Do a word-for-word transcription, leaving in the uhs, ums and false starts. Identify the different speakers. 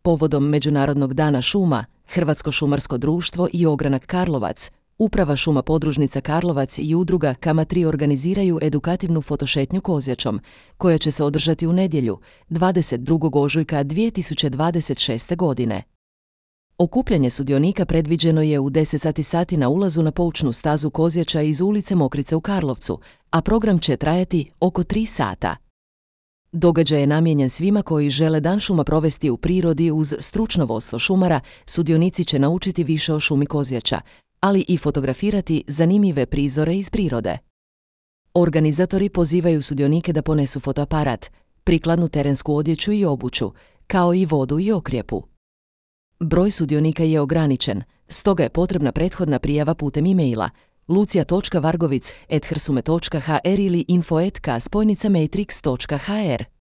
Speaker 1: Povodom Međunarodnog dana šuma, Hrvatsko šumarsko društvo i Ogranak Karlovac, Uprava šuma podružnica Karlovac i udruga Kama tri organiziraju edukativnu fotošetnju Kozjačom, koja će se održati u nedjelju, dvadeset drugog ožujka dvije tisuće dvadeset šeste. godine. Okupljanje sudionika predviđeno je u deset sati na ulazu na poučnu stazu Kozjača iz ulice Mokrice u Karlovcu, a program će trajati oko tri sata. Događaj je namijenjen svima koji žele dan šuma provesti u prirodi uz stručno vodstvo šumara. Sudionici će naučiti više o šumi Kozjača, ali i fotografirati zanimljive prizore iz prirode. Organizatori pozivaju sudionike da ponesu fotoaparat, prikladnu terensku odjeću i obuću, kao i vodu i okrijepu. Broj sudionika je ograničen, stoga je potrebna prethodna prijava putem e-maila lucija točka vargovic et hrsume točka h r ili info et ka spojnica matrix točka h r.